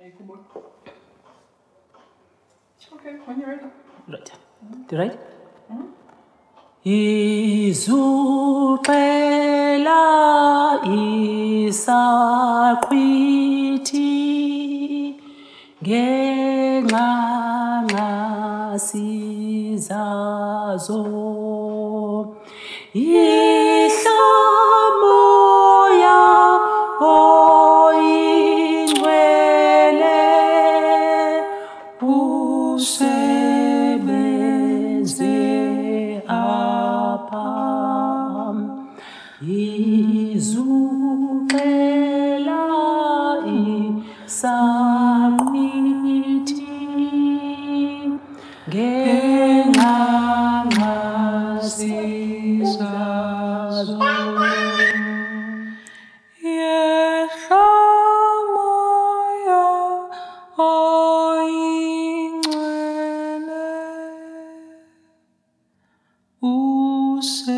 Okay, when you're ready. Right. Do you right? Izuqela isaqhwithi ngengxangxasi zazo ihlamoya oyingcwele usebenze apha izuqela isaqhwithi ngengxangxasi zazo yehlamoya oyingcwele